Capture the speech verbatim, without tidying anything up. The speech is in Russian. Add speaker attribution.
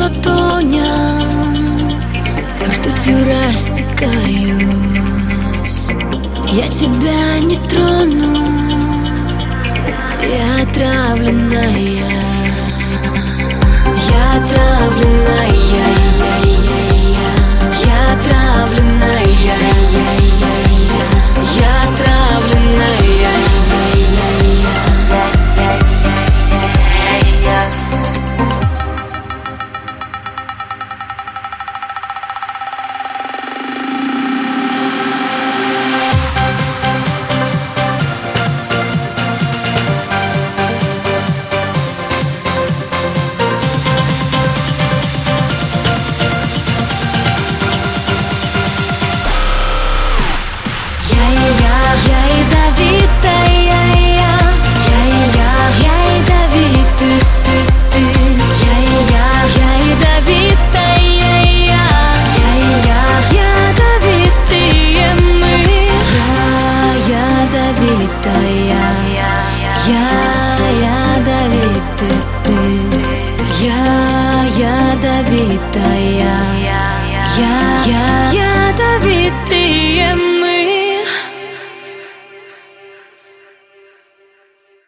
Speaker 1: ладоням, ртутью растекаюсь. Я тебя не трону, я отравленная. Я отравленная, я, я, я, я. Я отравленная, я, я, я, я. Я отравленная, я, я, я, я. Я ядовитая, я, я, я ядовитый, ты, ты. Я, я, я ядовитая, я, я, я ядовитые мы. Я ядовитая, я ядовитый, ты. Я ядовитая, я, я ядовитые мы.